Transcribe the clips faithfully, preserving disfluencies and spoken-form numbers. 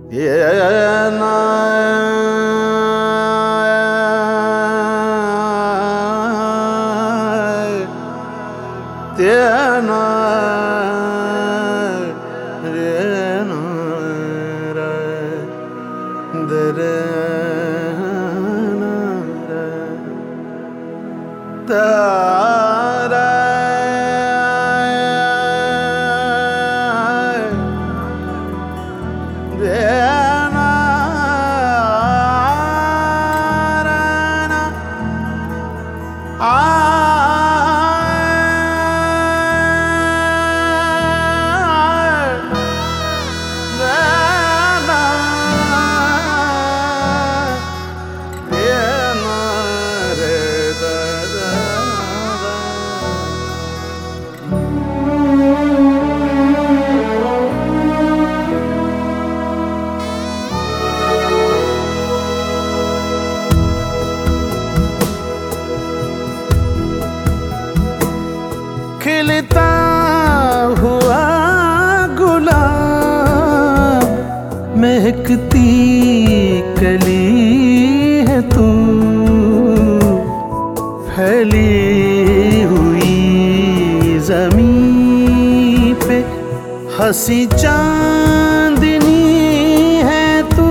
ये ना तेना रे ना रे दरे ना रे तारा खिलता हुआ गुलाब महकती कली है तू, फैली हुई ज़मीं पे हंसी चांदनी है तू।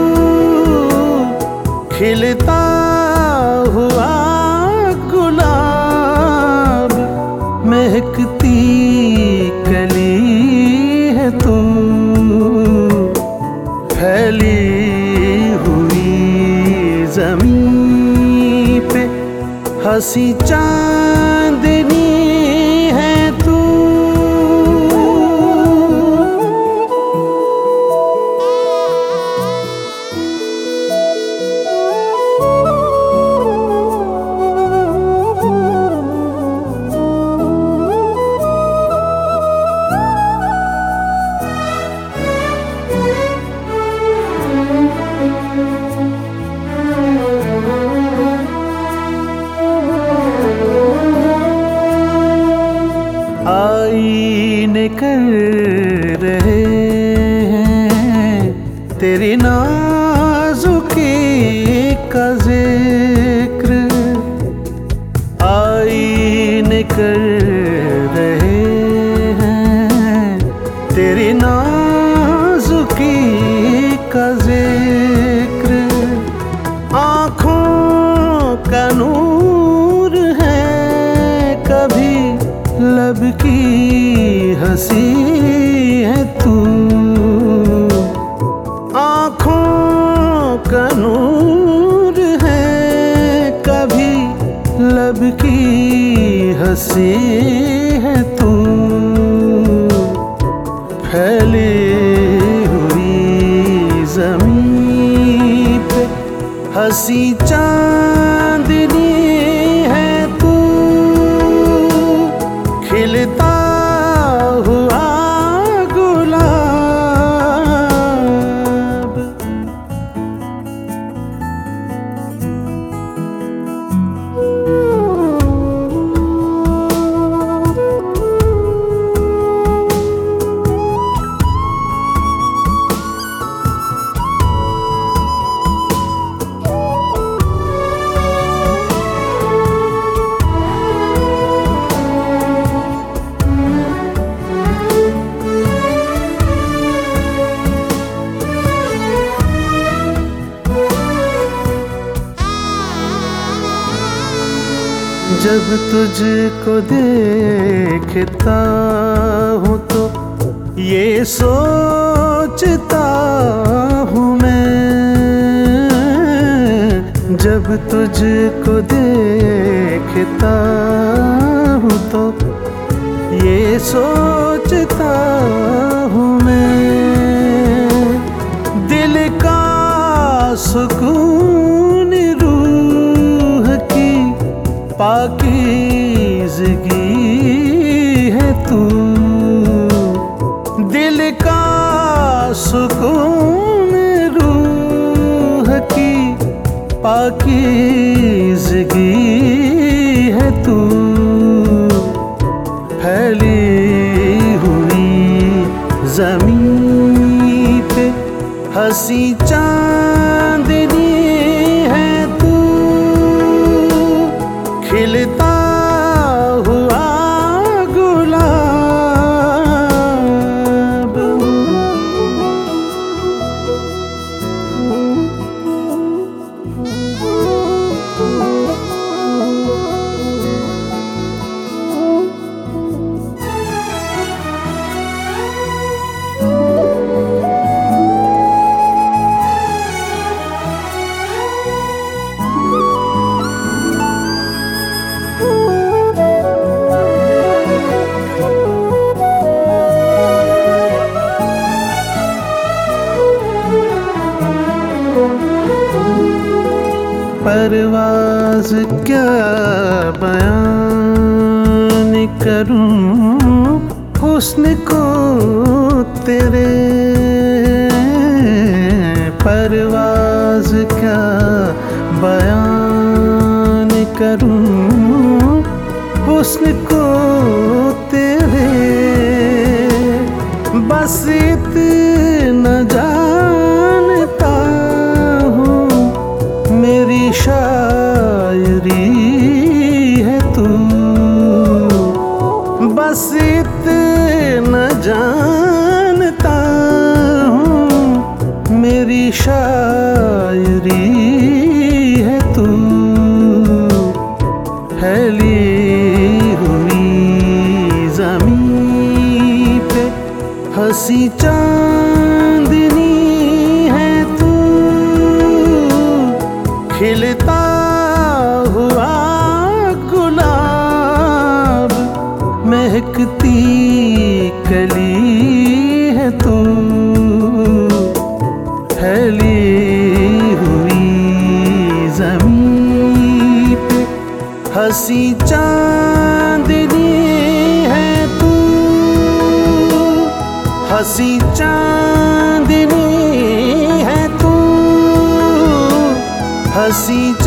खिलता हुआ गुलाब महकती कली है तू, फैली हुई ज़मीं पे हंसी चांदनी है तू। आईने कर रहे हैं तेरी नाजुकी का जिक्र, आईने कर रहे हैं तेरी नाजुकी का जिक्र। आँखों का नूर है कभी लब की हंसी है तू, आँखों का नूर है कभी लब की हंसी है तू। फैली हुई ज़मीं पे हंसी चांदनी है तू। खिलता हुआ गुलाब जब तुझको देखता हूँ तो ये सोचता हूँ मैं, जब तुझको देखता हूँ तो ये सोचता हूँ मैं। दिल का सुकून रूह की पाकीज़गी है तू, दिल का सुकून रूह की पाकीज़गी है तू। फैली हुई ज़मीं पे परवाज़ क्या बयान करूं हुस्न को तेरे। परवाज़ क्या बयान करूं हुस्न को तेरे। बस इतना जानता हूँ मेरी शायरी है तू। बस इतना जानता हूँ मेरी शायरी है तू। फैली हुई ज़मीं पे हंसी चांदनी है तू। खिलता हुआ गुलाब महकती कली है तू। फैली हुई ज़मीं पे हंसी चांदनी है तू। हंसी चांदनी है तू। हंसी